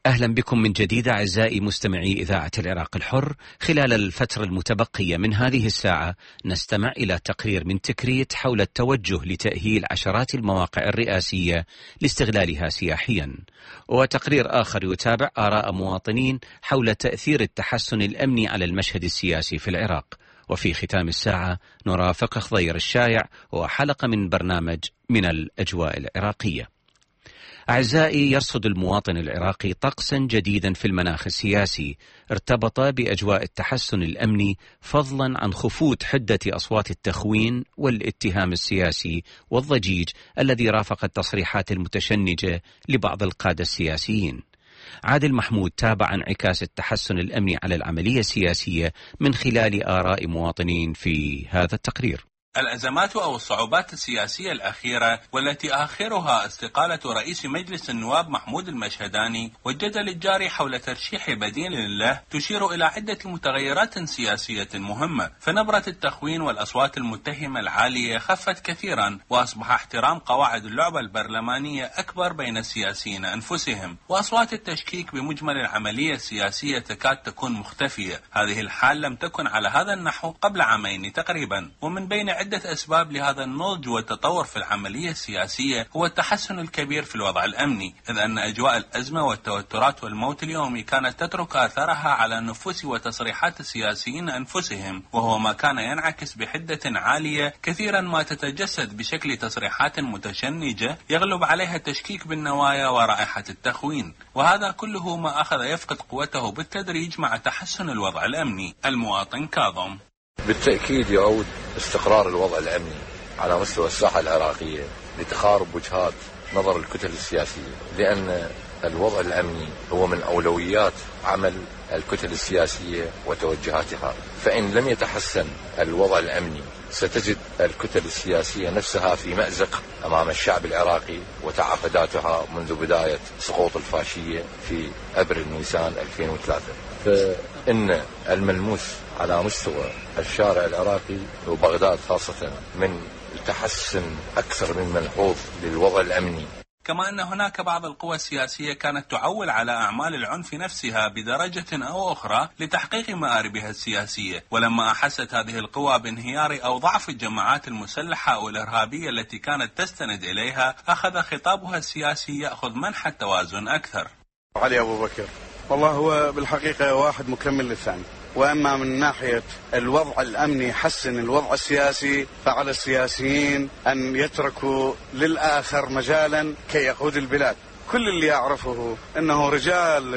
أهلا بكم من جديد أعزائي مستمعي إذاعة العراق الحر. خلال الفترة المتبقية من هذه الساعة نستمع إلى تقرير من تكريت حول التوجه لتأهيل عشرات المواقع الرئاسية لاستغلالها سياحيا، وتقرير آخر يتابع آراء مواطنين حول تأثير التحسن الأمني على المشهد السياسي في العراق. وفي ختام الساعة نرافق خضير الشايع وحلقة من برنامج من الأجواء العراقية. أعزائي، يرصد المواطن العراقي طقسا جديدا في المناخ السياسي ارتبط بأجواء التحسن الأمني، فضلا عن خفوت حدة أصوات التخوين والاتهام السياسي والضجيج الذي رافق التصريحات المتشنجة لبعض القادة السياسيين. عادل محمود تابع انعكاس التحسن الأمني على العملية السياسية من خلال آراء مواطنين في هذا التقرير. الأزمات أو الصعوبات السياسية الأخيرة والتي آخرها استقالة رئيس مجلس النواب محمود المشهداني والجدل الجاري حول ترشيح بديل له تشير إلى عدة متغيرات سياسية مهمة، فنبرة التخوين والأصوات المتهمة العالية خفت كثيرا، وأصبح احترام قواعد اللعبة البرلمانية أكبر بين السياسيين أنفسهم، وأصوات التشكيك بمجمل العملية السياسية تكاد تكون مختفية. هذه الحال لم تكن على هذا النحو قبل عامين تقريبا، ومن بين عدة أسباب لهذا النضج والتطور في العملية السياسية هو التحسن الكبير في الوضع الأمني، إذ أن أجواء الأزمة والتوترات والموت اليومي كانت تترك آثارها على نفوس وتصريحات السياسيين أنفسهم، وهو ما كان ينعكس بحدة عالية كثيرا ما تتجسد بشكل تصريحات متشنجة يغلب عليها التشكيك بالنوايا ورائحة التخوين، وهذا كله ما أخذ يفقد قوته بالتدريج مع تحسن الوضع الأمني. المواطن كاظم: بالتأكيد يعود استقرار الوضع الأمني على مستوى الساحة العراقية لتقارب وجهات نظر الكتل السياسية، لأن الوضع الأمني هو من أولويات عمل الكتل السياسية وتوجهاتها، فإن لم يتحسن الوضع الأمني ستجد الكتل السياسية نفسها في مأزق أمام الشعب العراقي وتعقداتها منذ بداية سقوط الفاشية في أبريل نيسان 2003. فإن الملموس على مستوى الشارع العراقي وبغداد خاصة من التحسن أكثر من ملحوظ للوضع الأمني. كما أن هناك بعض القوى السياسية كانت تعول على أعمال العنف نفسها بدرجة أو أخرى لتحقيق مآربها السياسية، ولما أحست هذه القوى بانهيار أو ضعف الجماعات المسلحة أو الإرهابية التي كانت تستند إليها، أخذ خطابها السياسي يأخذ منحى التوازن أكثر. علي أبو بكر: والله هو بالحقيقة واحد مكمل للثاني، وأما من ناحية الوضع الأمني حسن الوضع السياسي، فعلى السياسيين أن يتركوا للآخر مجالا كي يقود البلاد. كل اللي يعرفه أنه رجال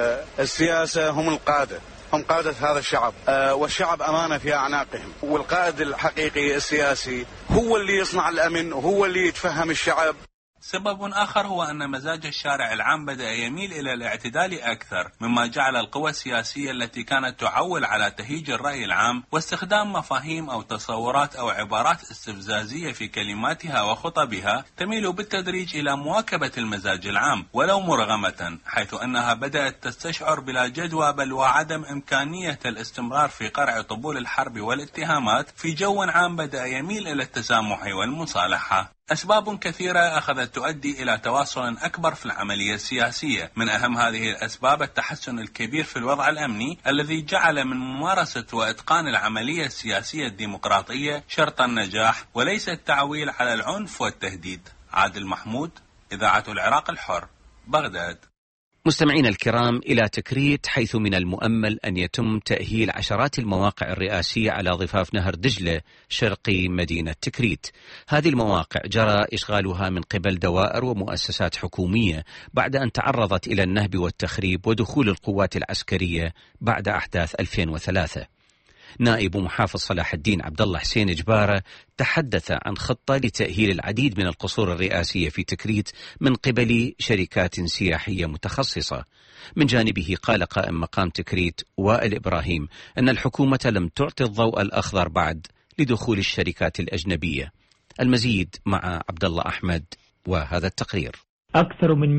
السياسة هم القادة، هم قادة هذا الشعب، والشعب أمانة في أعناقهم، والقائد الحقيقي السياسي هو اللي يصنع الأمن وهو اللي يتفهم الشعب. سبب آخر هو أن مزاج الشارع العام بدأ يميل إلى الاعتدال أكثر، مما جعل القوى السياسية التي كانت تعول على تهيج الرأي العام واستخدام مفاهيم أو تصورات أو عبارات استفزازية في كلماتها وخطبها تميل بالتدريج إلى مواكبة المزاج العام ولو مرغمة، حيث أنها بدأت تستشعر بلا جدوى بل وعدم إمكانية الاستمرار في قرع طبول الحرب والاتهامات في جو عام بدأ يميل إلى التسامح والمصالحة. أسباب كثيرة أخذت تؤدي إلى تواصل أكبر في العملية السياسية، من أهم هذه الأسباب التحسن الكبير في الوضع الأمني الذي جعل من ممارسة وإتقان العملية السياسية الديمقراطية شرط النجاح وليس التعويل على العنف والتهديد. عادل محمود، إذاعة العراق الحر، بغداد. مستمعين الكرام، إلى تكريت، حيث من المؤمل أن يتم تأهيل عشرات المواقع الرئاسية على ضفاف نهر دجلة شرقي مدينة تكريت. هذه المواقع جرى إشغالها من قبل دوائر ومؤسسات حكومية بعد أن تعرضت إلى النهب والتخريب ودخول القوات العسكرية بعد أحداث 2003. نائب محافظ صلاح الدين عبد الله حسين جبارة تحدث عن خطة لتأهيل العديد من القصور الرئاسية في تكريت من قبل شركات سياحية متخصصة. من جانبه قال قائم مقام تكريت وائل إبراهيم أن الحكومة لم تعطي الضوء الأخضر بعد لدخول الشركات الأجنبية. المزيد مع عبد الله أحمد وهذا التقرير. أكثر من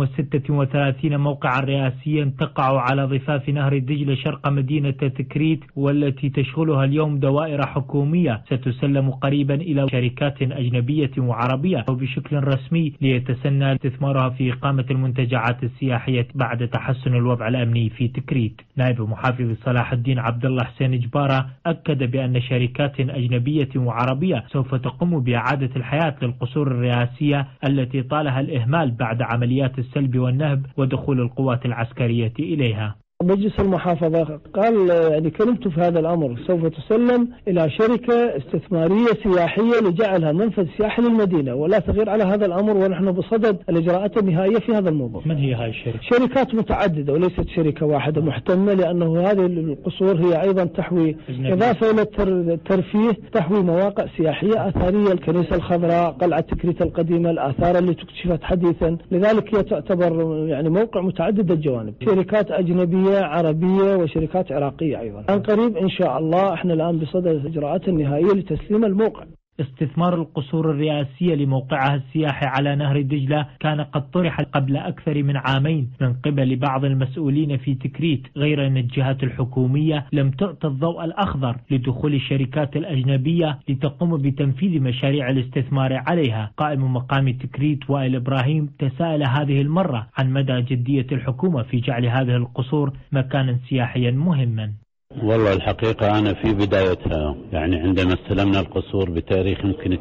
136 موقعا رئاسيا تقع على ضفاف نهر دجلة شرق مدينة تكريت، والتي تشغلها اليوم دوائر حكومية ستسلم قريبا إلى شركات أجنبية وعربية وبشكل رسمي ليتسنى استثمارها في إقامة المنتجعات السياحية بعد تحسن الوضع الأمني في تكريت. نائب محافظ صلاح الدين عبد الله حسين جبارة أكد بأن شركات أجنبية وعربية سوف تقوم بإعادة الحياة للقصور الرئاسية التي طالها الإهمال بعد عمليات السلب والنهب ودخول القوات العسكرية إليها. مجلس المحافظة قال يعني كلمته في هذا الأمر، سوف تسلم إلى شركة استثمارية سياحية لجعلها منفذ سياحي للمدينة، ولا تغير على هذا الأمر، ونحن بصدد الإجراءات النهائية في هذا الموضوع. من هي هاي الشركة؟ شركات متعددة وليست شركة واحدة محتمة، لأنه هذه القصور هي أيضا تحوي إضافة إلى الترفيه تحوي مواقع سياحية أثرية، الكنيسة الخضراء، قلعة تكريت القديمة، الآثار اللي اكتشفت حديثا، لذلك هي تعتبر يعني موقع متعدد الجوانب. شركات أجنبية عربية وشركات عراقية أيضا. عن قريب إن شاء الله احنا الآن بصدد الإجراءات النهائية لتسليم الموقع. استثمار القصور الرئاسية لموقعها السياحي على نهر دجلة كان قد طرح قبل أكثر من عامين من قبل بعض المسؤولين في تكريت، غير أن الجهات الحكومية لم تعطى الضوء الأخضر لدخول الشركات الأجنبية لتقوم بتنفيذ مشاريع الاستثمار عليها. قائم مقام تكريت وائل إبراهيم تساءل هذه المرة عن مدى جدية الحكومة في جعل هذه القصور مكانا سياحيا مهما. والله الحقيقة أنا في بدايتها يعني عندما استلمنا القصور بتاريخ يمكن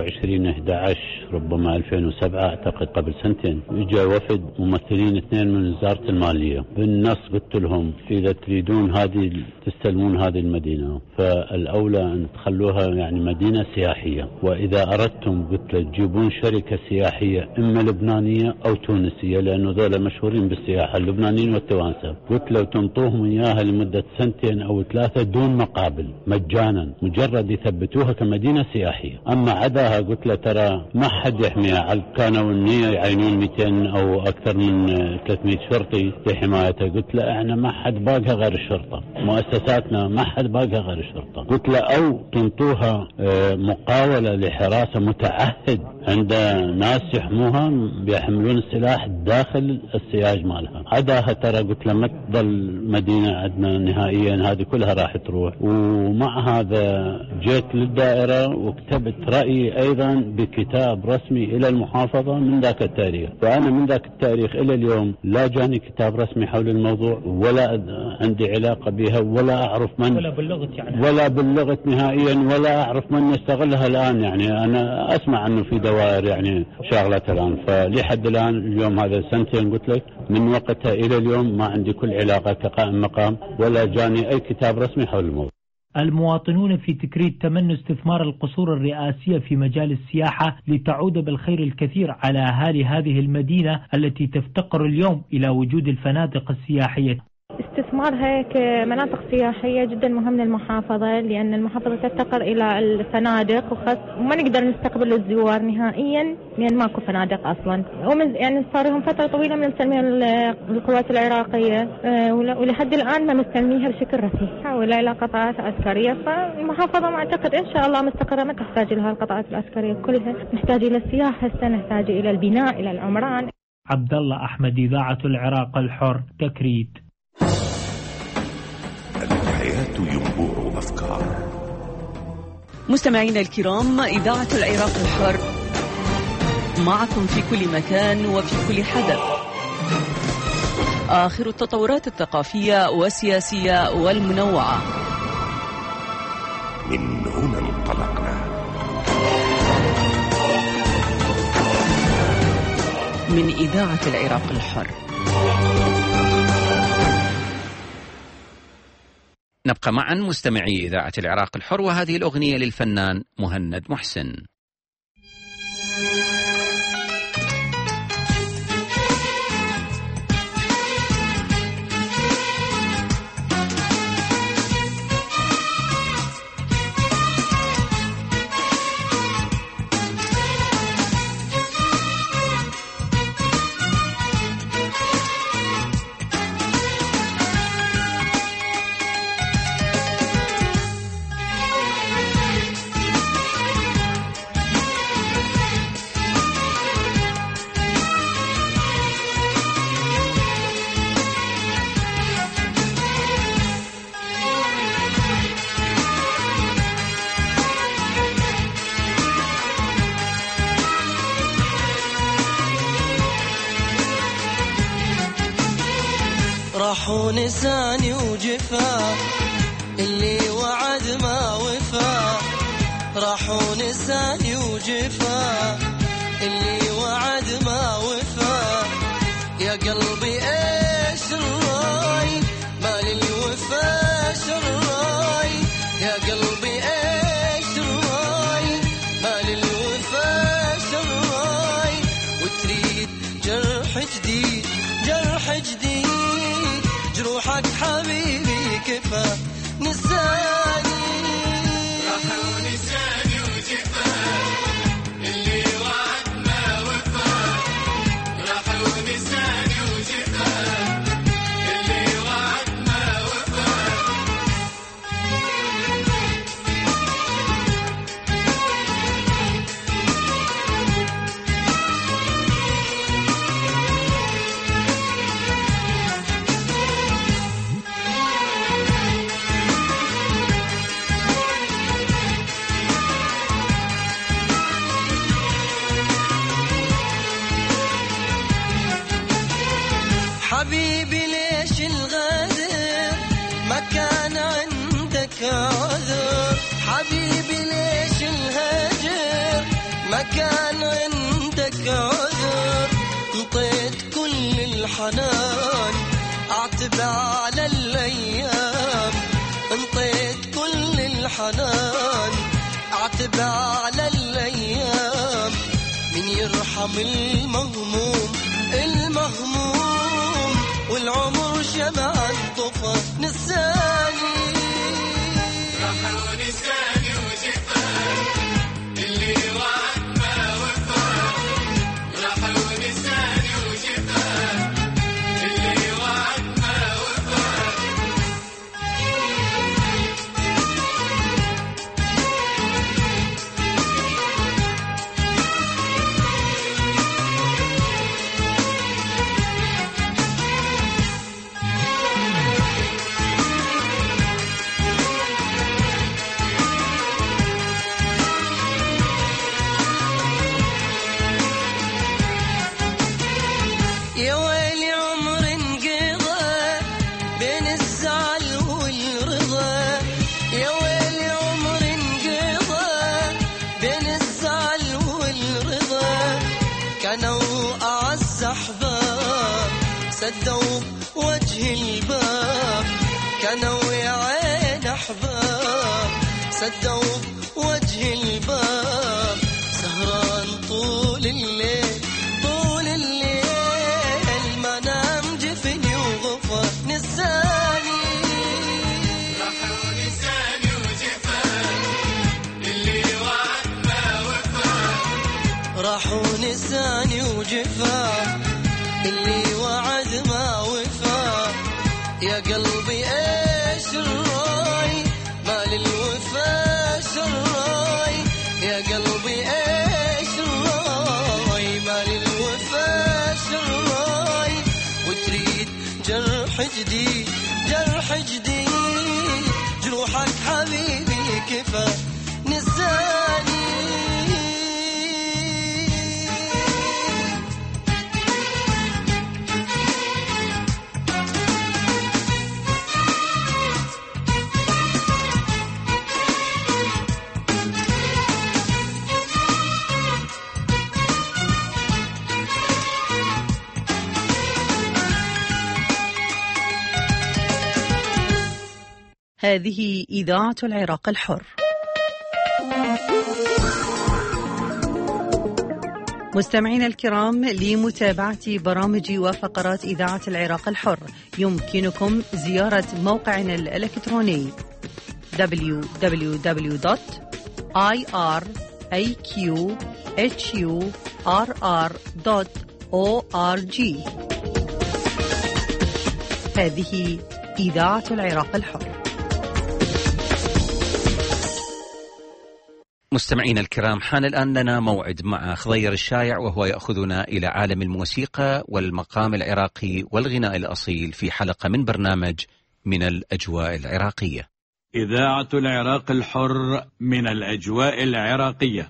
23/11 ربما 2007 أعتقد قبل سنتين، إجا وفد ممثلين 2 من وزارة المالية، بالنص قلت لهم إذا تريدون هذه تستلمون هذه المدينة فالأولى أن تخلوها يعني مدينة سياحية، وإذا أردتم قلت له تجيبون شركة سياحية إما لبنانية أو تونسية، لأنه ذولا مشهورين بالسياحة اللبنانيين والتوانسة، قلت له تنطوهم إياها لمدة 2 أو 3 دون مقابل مجانا، مجرد يثبتوها كمدينة سياحية. أما عداها قلت له ترى ما حد يحميها، كانوا النية يعينون 200 أو أكثر من 300 شرطي لحمايتها، قلت له احنا ما حد باقها غير الشرطة، مؤسساتنا ما حد باقها غير الشرطة، قلت له أو تنطوها مقاولة لحراسة متعهد عند ناس يحموها بيحملون السلاح داخل السياج مالها. عداها ترى قلت له ما تظل مدينة عندنا نهائيا، هذه كلها راح تروح. ومع هذا جيت للدائرة وكتبت رأيي أيضا بكتاب رسمي إلى المحافظة من ذاك التاريخ، وأنا من ذاك التاريخ إلى اليوم لا جاني كتاب رسمي حول الموضوع، ولا عندي علاقة بها، ولا أعرف من ولا بلغت نهائيا، ولا أعرف من يستغلها الآن. يعني أنا أسمع أنه في دوائر يعني شغلة الآن، فلحد الآن اليوم هذا 2 قلت لك من وقتها إلى اليوم ما عندي كل علاقة كقائم مقام، ولا جاني أي كتاب رسمي حول الموضوع. المواطنون في تكريت تمنوا استثمار القصور الرئاسية في مجال السياحة لتعود بالخير الكثير على أهالي هذه المدينة التي تفتقر اليوم إلى وجود الفنادق السياحية. استثمارها كمناطق سياحية جدا مهم للمحافظة، لأن المحافظة تفتقر إلى الفنادق وما نقدر نستقبل الزوار نهائيا لأن ماكو فنادق أصلا، يعني صار لهم فترة طويلة من تسليم القوات العراقية ولحد الآن ما مستلميها بشكل رسمي، حولها إلى قطاعات عسكرية. فالمحافظة ما أعتقد إن شاء الله مستقرة، ما تحتاج لها القطاعات العسكرية كلها، نحتاج إلى السياحة، نحتاج إلى البناء، إلى العمران. عبد الله أحمد، إذاعة العراق الحر، تكريت. الحياة ينبوع أفكار. مستمعينا الكرام، إذاعة العراق الحر معكم في كل مكان وفي كل حدث. آخر التطورات الثقافية والسياسية والمنوعة. من هنا انطلقنا، من إذاعة العراق الحر. نبقى معا مستمعي إذاعة العراق الحر، وهذه الأغنية للفنان مهند محسن. راح ونساني وجفا اللي وعد ما وفا، راح ونساني وجفا اللي وعد ما وفا. يا قلبي ايش الراي ما للوفا شراي، يا قلبي ايش الراي ما للوفا شراي. وتريد جرح جديد جرح جديد، جروحك حبيبي كفا نساني. راح ونساني وجفا اللي وعد ما وفا، راح ونساني وجفا اللي وعد ما وفا. حبيبي ليش الغدر ما كان عندك عذر، حبيبي ليش الهجر ما كان عندك عذر. انطيت كل الحنان اعتب على الايام، انطيت كل الحنان اعتب على الايام. من يرحم المهموم المهموم والعمر شمع الطفى نساني. راح ونساني وجفا اللي وعد ما وفا، راح ونساني وجفا اللي وعد ما وفا. يا ويلي عمر انقضى بين الزعل والرضا، يا ويلي عمر انقضى بين الزعل والرضا. كانوا أعز أحباب سدوا وجه الباب، كانوا يا عين أحباب سدوا وجه الباب. سهران طول الليل طول الليل ما نام جفني وغفى نساني. راح ونساني وجفا اللي وعد ما وفا، راح ونساني وجفا اللي وعد ما وفا. يا قلبي ايش الراي ما للوفا شراي، يا قلبي ايش الراي ما للوفا شراي. وتريد جرح جديد جرح جديد، جروحك حبيبي كفا نساني. هذه إذاعة العراق الحر. مستمعينا الكرام، لمتابعة برامج وفقرات إذاعة العراق الحر يمكنكم زيارة موقعنا الإلكتروني www.iqhurr.org. هذه إذاعة العراق الحر. مستمعينا الكرام، حان الآن لنا موعد مع خضير الشايع، وهو يأخذنا إلى عالم الموسيقى والمقام العراقي والغناء الأصيل في حلقة من برنامج من الأجواء العراقية. إذاعة العراق الحر من الأجواء العراقية.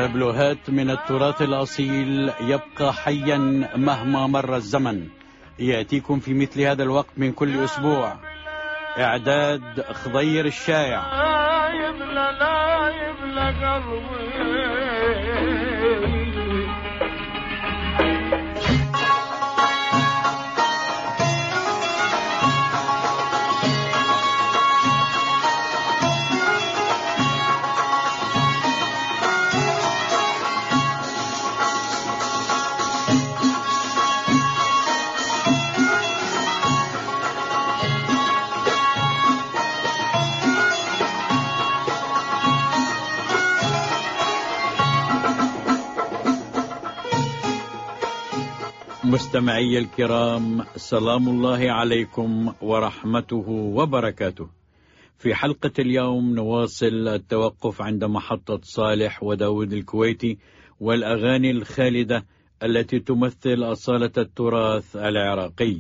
بلوهات من التراث الأصيل يبقى حيا مهما مر الزمن، يأتيكم في مثل هذا الوقت من كل أسبوع. إعداد خضير الشايع. لا يبلى قلبي. مستمعي الكرام، سلام الله عليكم ورحمته وبركاته. في حلقة اليوم نواصل التوقف عند محطة صالح وداود الكويتي والأغاني الخالدة التي تمثل أصالة التراث العراقي.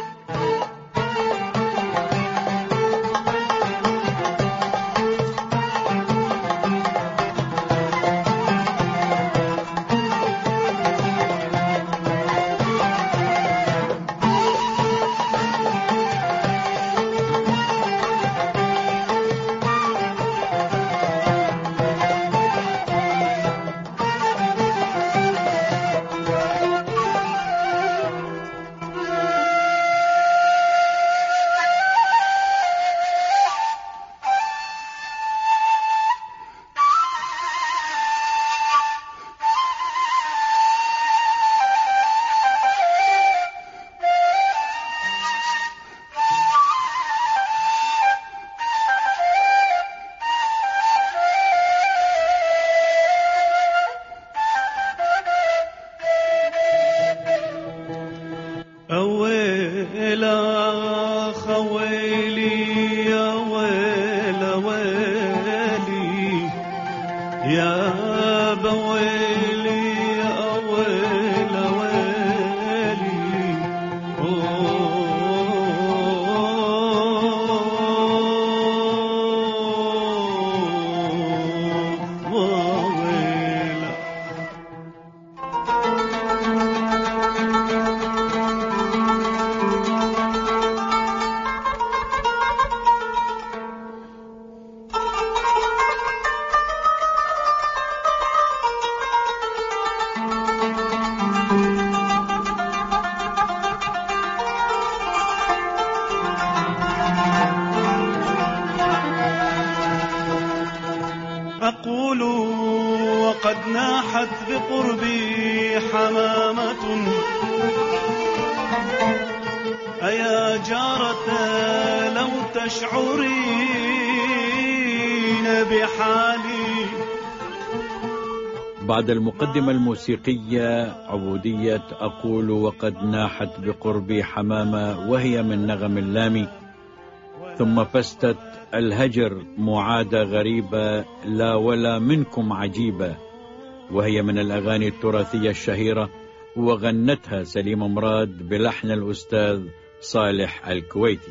أقول وقد ناحت بقربي حمامة، أيا جارة لو تشعرين بحالي. بعد المقدمة الموسيقية عبودية أقول وقد ناحت بقربي حمامة، وهي من نغم اللامي، ثم فستت الهجر معادة غريبة لا ولا منكم عجيبة، وهي من الأغاني التراثية الشهيرة، وغنتها سليمة مراد بلحن الأستاذ صالح الكويتي.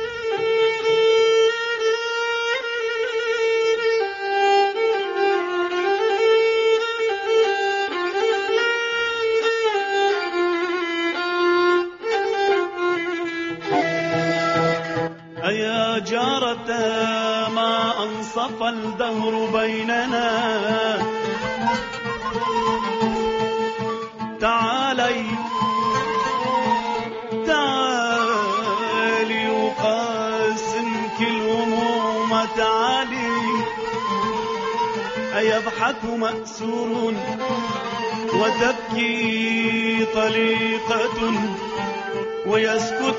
أيا جارة ما أنصف الدهر بيننا، تعالي تعالي وقاسمك الهموم، تعالي أيضحك مأسور وتبكي طليقة، ويسكت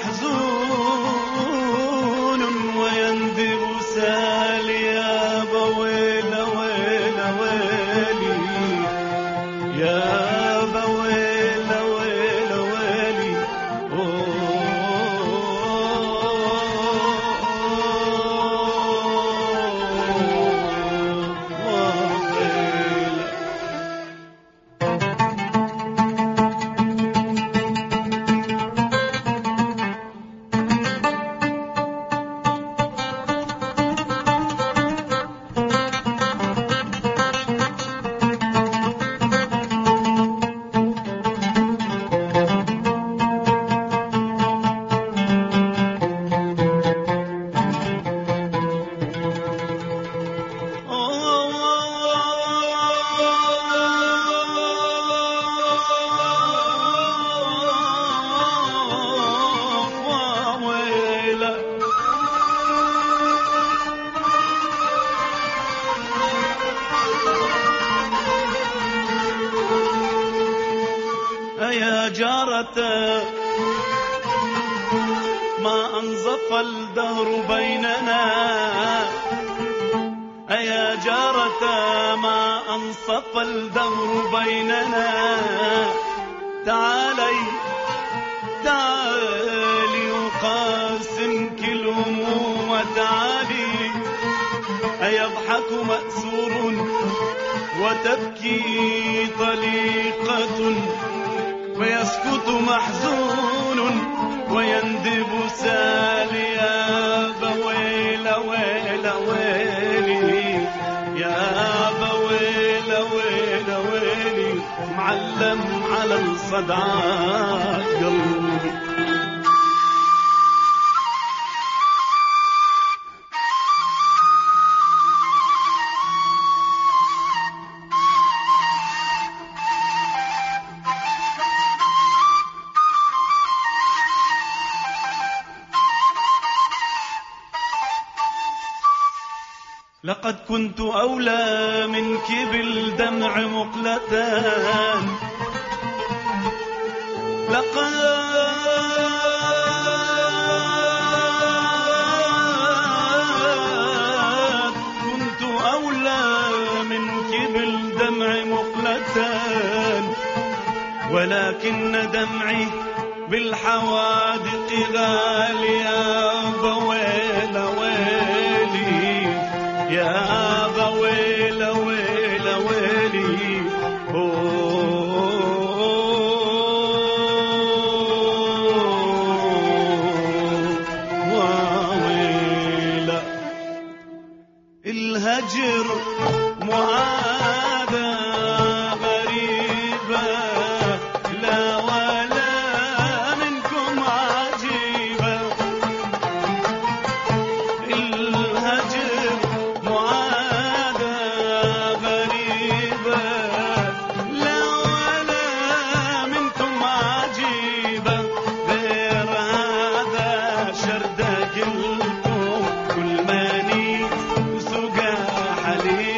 محزون ويندب سالي، يا بويل ويل ويلي، يا بويل ويل ويلي. جارة ما أنظف الدهر بيننا، أيا جارة ما أنصف الدهر بيننا، تعالي تعالي وقاسمك الهموم تعالي، أيضحك مأسور وتبكي طليقة، ويسكت محزون ويندب سالي، يا بويل ويل ويلي، يا بويل ويل ويلي، معلم على الصدعات قلبي. لقد كنت أولى منك بالدمع مقلتان، لقد كنت أولى منك بالدمع مقلتان، ولكن دمعي بالحوادق غالي، يا بويل ويلي، يا بويل ويل ويلي، وويل. الهجر معادة غريبة، لا ولا منكم عجيبة، الهجر معادة غريبة، لا ولا منكم عجيبة، غير هذا شردك لكم كل ماني وسقى حليب.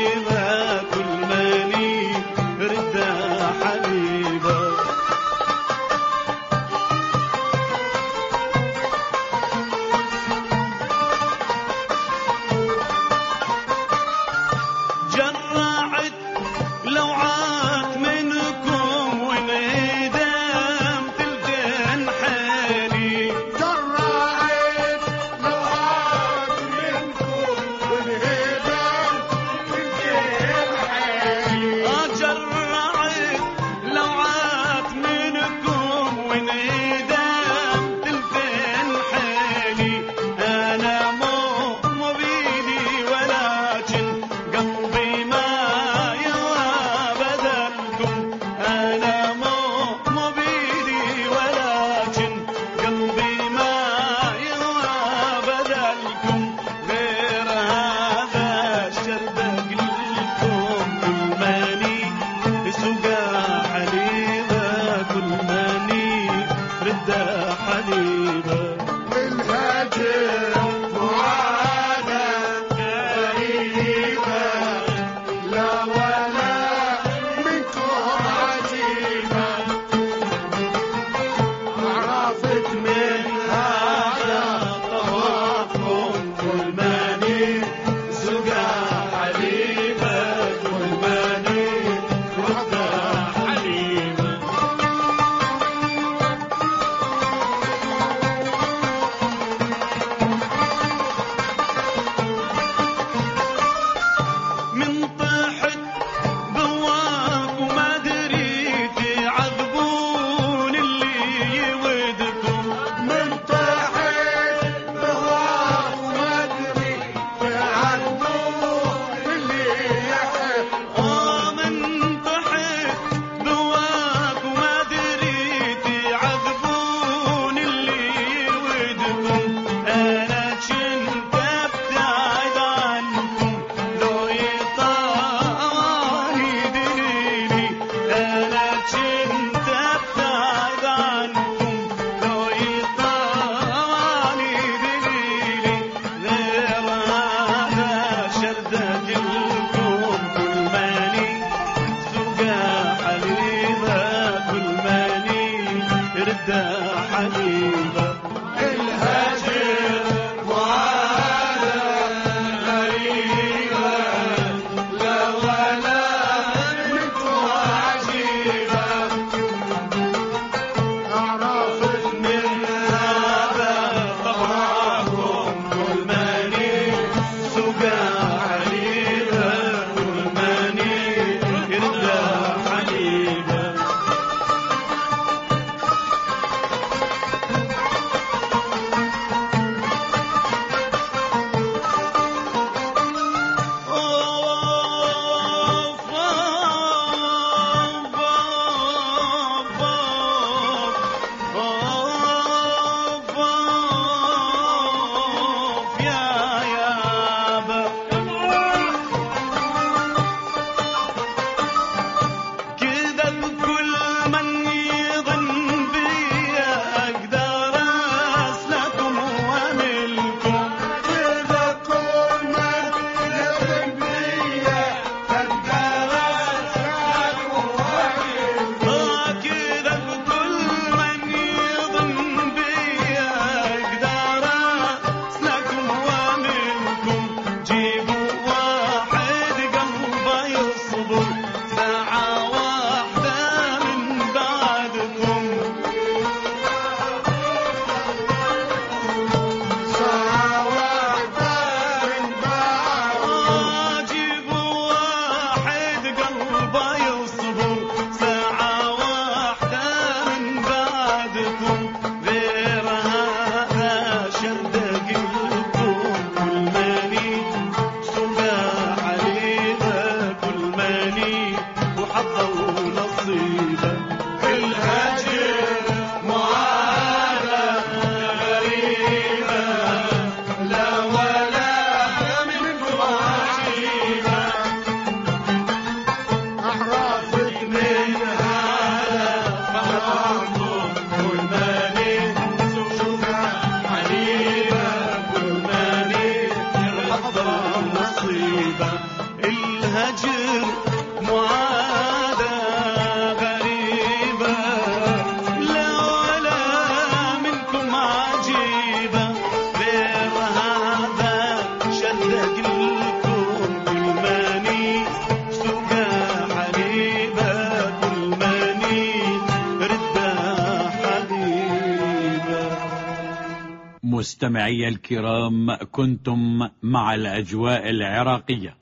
مستمعي الكرام، كنتم مع الأجواء العراقية.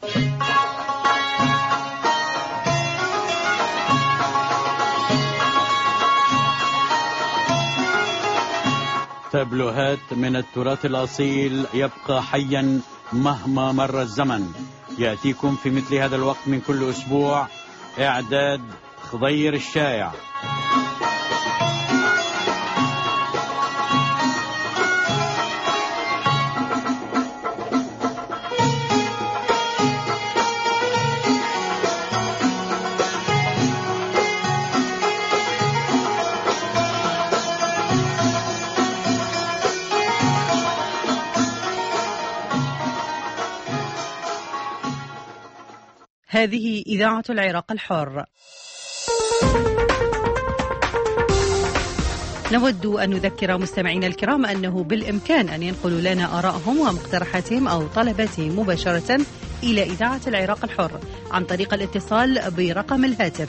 تابلوهات من التراث الأصيل يبقى حيا مهما مر الزمن. يأتيكم في مثل هذا الوقت من كل أسبوع. إعداد خضير الشايع. هذه إذاعة العراق الحر. نود أن نذكر مستمعينا الكرام أنه بالإمكان أن ينقلوا لنا آراءهم ومقترحاتهم أو طلباتهم مباشرة إلى إذاعة العراق الحر عن طريق الاتصال برقم الهاتف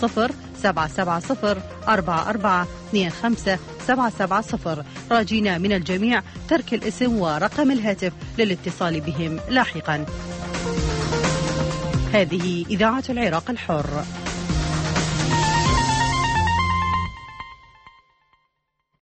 077044257770، راجينا من الجميع ترك الاسم ورقم الهاتف للاتصال بهم لاحقا. هذه إذاعة العراق الحر.